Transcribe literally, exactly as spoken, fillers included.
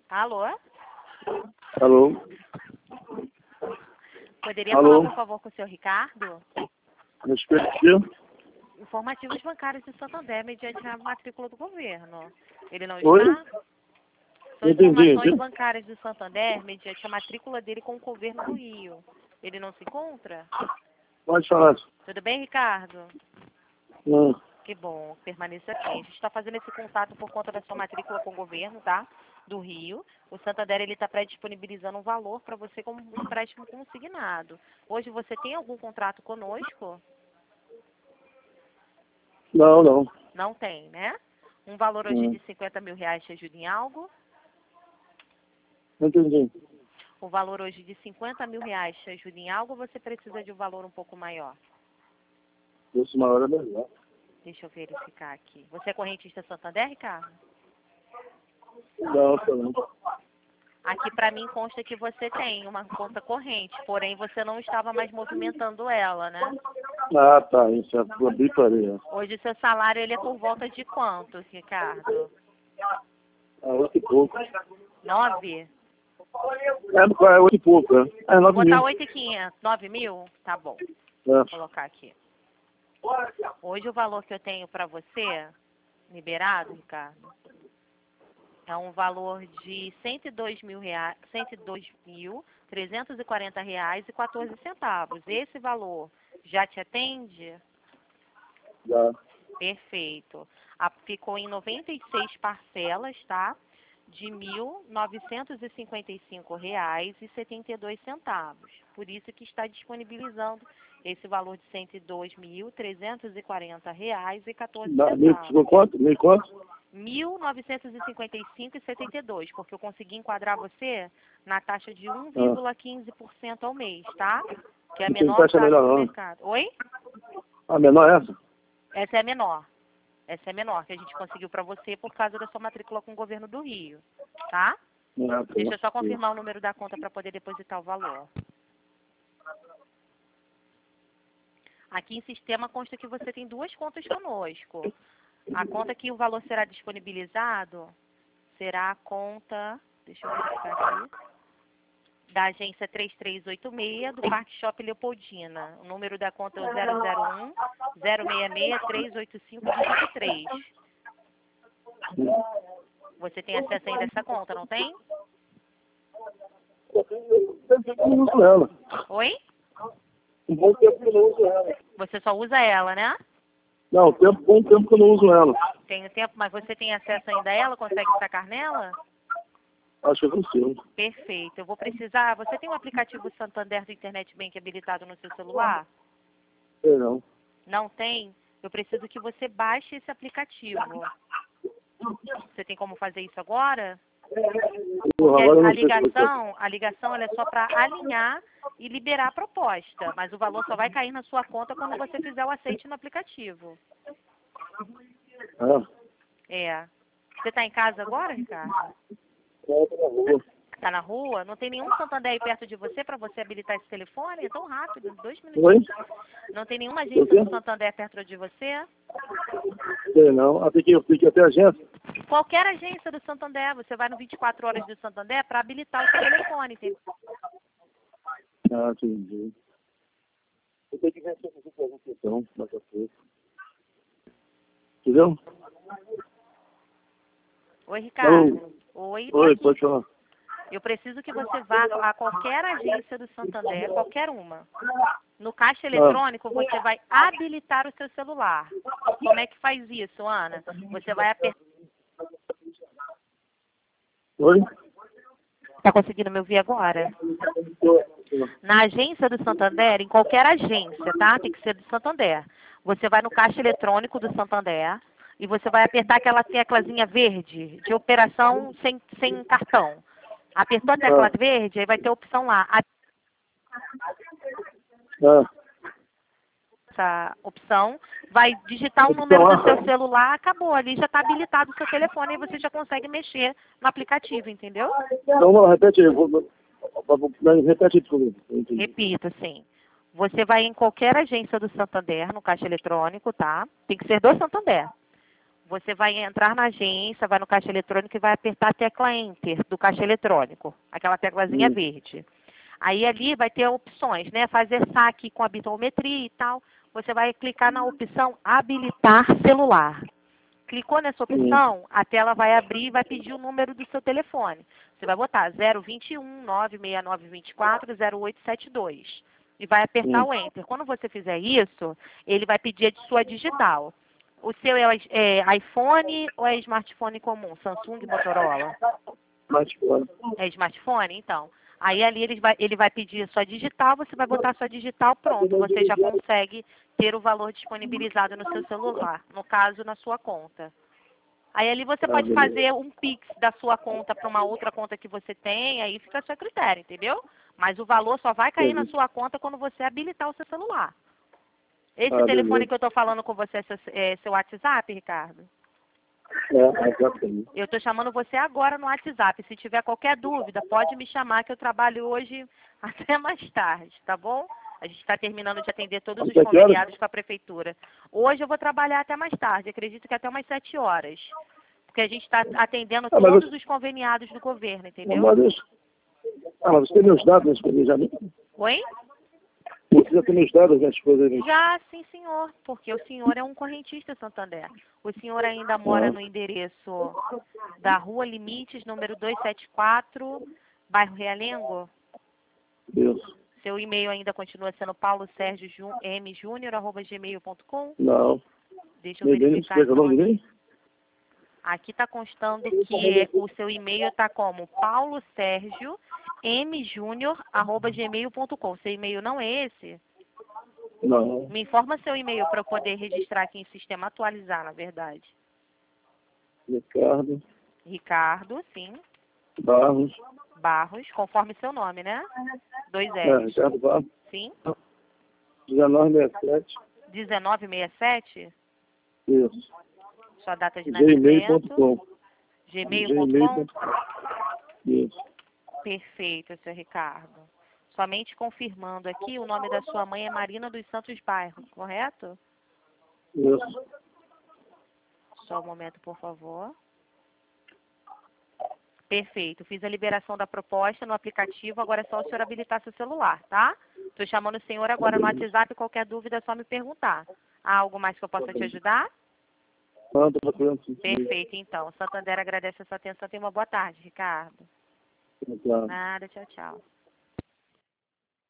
Alô? Alô? Poderia Alô? falar, por favor, com o senhor Ricardo? Respeito ao quê? Informativos bancários de Santander, mediante a matrícula do governo. Ele não Oi? está? São Entendi, informações entendi. bancárias do Santander, mediante a matrícula dele com o governo do Rio. Ele não se encontra? Pode falar. Tudo bem, Ricardo? Hum. Que bom, permaneça aqui. A gente está fazendo esse contato por conta da sua matrícula com o governo, tá? Do Rio. O Santander, ele está pré-disponibilizando um valor para você como um empréstimo consignado. Hoje você tem algum contrato conosco? Não, não. Não tem, né? Um valor hoje Hum. de cinquenta mil reais te ajuda em algo? Entendi. O valor hoje de cinquenta mil reais te ajuda em algo ou você precisa de um valor um pouco maior? Fosse maior é melhor. Deixa eu verificar aqui. Você é correntista Santander, Ricardo? Não, tá não. Aqui para mim consta que você tem uma conta corrente, porém você não estava mais movimentando ela, né? Ah, tá. Isso é uma bitaria. Hoje seu salário ele é por volta de quanto, Ricardo? Ah, oito e pouco. Nove? É, qual é oito e pouco, né? É Vou nove botar mil. oito e quinhentos. Nove mil? Tá bom. É. Vou colocar aqui. Hoje o valor que eu tenho para você, liberado, Ricardo, é um valor de cento e dois mil reais, cento e dois mil trezentos e quarenta reais e quatorze centavos. Esse valor já te atende? Já. Perfeito. A- ficou em noventa e seis parcelas, tá? De mil novecentos e cinquenta e cinco reais e setenta e dois centavos. Por isso que está disponibilizando esse valor de cento e dois mil trezentos e quarenta reais e quatorze Dá- Mil, centavos. ficou quanto? Mil quanto? mil novecentos e cinquenta e cinco reais e setenta e dois, porque eu consegui enquadrar você na taxa de um Ah. vírgula quinze por cento ao mês, tá? Que é a Não tem menor taxa taxa melhor, do não. mercado. Oi? A menor é essa? Essa é a menor. Essa é a menor que a gente conseguiu para você por causa da sua matrícula com o governo do Rio, tá? Não, tá. Deixa eu só confirmar o número da conta para poder depositar o valor. Aqui em sistema consta que você tem duas contas conosco. A conta que o valor será disponibilizado será a conta, deixa eu verificar aqui, da agência três três oito seis do Parque Shopping Leopoldina. O número da conta é o zero zero um, zero seis seis, três oito cinco, dígito três. Você tem acesso ainda a essa conta, não tem? Eu não uso ela. Oi? Um bom tempo que eu não uso ela. Você só usa ela, né? Não, tempo, bom tempo que eu não uso ela. Tem tempo, mas você tem acesso ainda a ela? Consegue sacar nela? Acho que eu consigo. Perfeito. Eu vou precisar... Você tem um aplicativo Santander do Internet Bank habilitado no seu celular? Sei não. Não tem? Eu preciso que você baixe esse aplicativo. Você tem como fazer isso agora? Porque Agora eu a não sei se você... ligação, a ligação ela é só para alinhar e liberar a proposta, mas o valor só vai cair na sua conta quando você fizer o aceite no aplicativo. Ah, É. Você está em casa agora, Ricardo? é, tá na rua. Está na rua? Não tem nenhum Santander aí perto de você para você habilitar esse telefone? É tão rápido, dois Oi? minutinhos. Não tem nenhuma agência O quê? do Santander perto de você? Sei não. Ah, tem que, tem que ir até a agência? Qualquer agência do Santander, você vai no vinte e quatro horas do Santander para habilitar o seu telefone, entendeu? Ah, entendi. Eu tenho que ver se eu consigo fazer uma questão daqui a pouco. Entendeu? Oi, Ricardo. Oi, tô Oi, aqui. pode falar. Eu preciso que você vá a qualquer agência do Santander, qualquer uma. No caixa eletrônico, você vai habilitar o seu celular. Como é que faz isso, Ana? Você vai apertar... Oi? Está conseguindo me ouvir agora? Na agência do Santander, em qualquer agência, tá? Tem que ser do Santander. Você vai no caixa eletrônico do Santander e você vai apertar aquela teclazinha verde de operação sem, sem cartão. Apertou a tecla Ah. verde, aí vai ter a opção lá. Ah, Essa opção, vai digitar o Opção número do A. seu celular, acabou. Ali já está habilitado o seu telefone e você já consegue mexer no aplicativo, entendeu? então, não, repete aí. Vou, vou, vou- repete aí, por favor. Eu entendi. Repito, assim. Você vai em qualquer agência do Santander, no caixa eletrônico, tá? Tem que ser do Santander. você vai entrar na agência, vai no caixa eletrônico e vai apertar a tecla Enter do caixa eletrônico, aquela teclazinha Hum. verde. Aí ali vai ter opções, né? Fazer saque com habitometria e tal. Você vai clicar na opção habilitar celular. Clicou nessa opção, a tela vai abrir e vai pedir o número do seu telefone. Você vai botar zero dois um, nove seis nove dois quatro, zero oito sete dois. E vai apertar Hum. o Enter. Quando você fizer isso, ele vai pedir a sua digital. O seu é, é iPhone ou é smartphone comum? Samsung, Motorola? Smartphone. É smartphone? Então. Aí ali ele vai, ele vai pedir a sua digital, você vai botar a sua digital, pronto. Você já consegue ter o valor disponibilizado no seu celular, no caso, na sua conta. Aí ali você Ah, pode beleza. fazer um Pix da sua conta para uma outra conta que você tem, aí fica a seu critério, entendeu? Mas o valor só vai cair na Entendi. sua conta quando você habilitar o seu celular. Esse Ah, telefone beleza. que eu estou falando com você é seu, é seu WhatsApp, Ricardo? É, exatamente. Eu estou chamando você agora no WhatsApp. Se tiver qualquer dúvida, pode me chamar que eu trabalho hoje até mais tarde, tá bom? A gente está terminando de atender todos os Até que horas? conveniados com a prefeitura. Hoje eu vou trabalhar até mais tarde, acredito que até umas sete horas. Porque a gente está atendendo Ah, mas todos você... os conveniados do governo, entendeu? Mas isso... Ah, mas você tem meus dados nesse planejamento? Oi? Você já tem meus dados nesse planejamento? Já, sim, senhor, porque o senhor é um correntista, Santander. O senhor ainda mora Ah, no endereço da Rua Limites, número duzentos e setenta e quatro, bairro Realengo? isso. Seu e-mail ainda continua sendo paulo sérgio m júnior arroba gmail ponto com? Não. Deixa eu Ninguém verificar escreve o então nome de aqui. mim? Aqui está constando que o seu e-mail está como paulo sérgio m júnior arroba gmail ponto com. Seu e-mail não é esse? Não. Me informa seu e-mail para eu poder registrar aqui em sistema, atualizar, na verdade. Ricardo Ricardo, sim. Barros. Barros, conforme seu nome, né? Dois É, L's. Ricardo Barros. Sim. dezenove sessenta e sete. dezenove sessenta e sete. Isso. Sua data de gmail ponto nascimento. com. gmail ponto com. Isso. Perfeito, seu Ricardo. Somente confirmando aqui, o nome da sua mãe é Marina dos Santos Bairro, correto? Isso. Só um momento, por favor. Perfeito. Fiz a liberação da proposta no aplicativo, agora é só o senhor habilitar seu celular, tá? Estou chamando o senhor agora no WhatsApp, qualquer dúvida é só me perguntar. Há algo mais que eu possa te ajudar? Manda pra frente. Perfeito, então. Santander agradece a sua atenção. Tenha uma boa tarde, Ricardo. Claro. Nada, tchau, tchau.